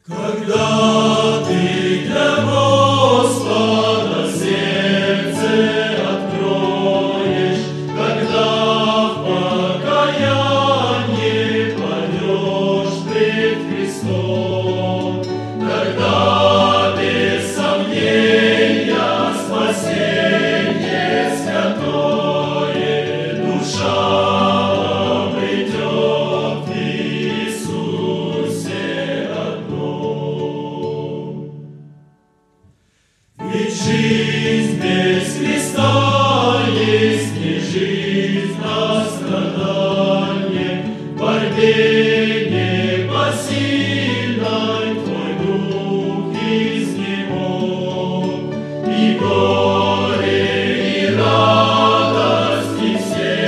Когда ты для Господа сердце откроешь, когда в покаянии падешь пред Христом, тогда без сомнения спасение святое душа обретет в Иисусе одном. Ведь жизнь без Христа есть не жизнь, а страдание, в борьбе непосильной твой дух изнемог, и горе, и радость, и все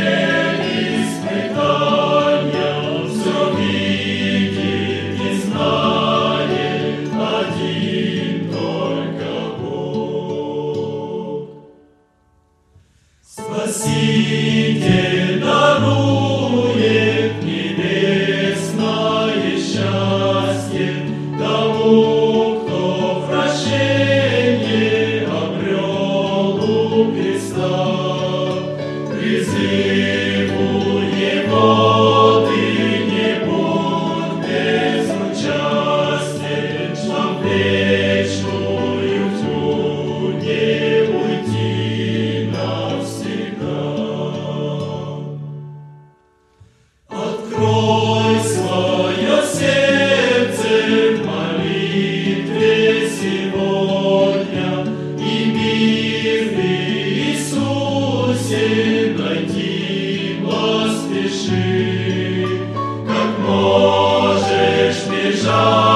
испытания все видит и знает один только Бог. Спаситель дарует небесное счастье тому, кто прощение обрел у Христа. Призыву Его ты не будь безучастен, чтоб вечную тьму не уйти навсегда. Открой свое сердце в молитве сегодня, и мир в Иисусе найти поспеши. Как можешь бежать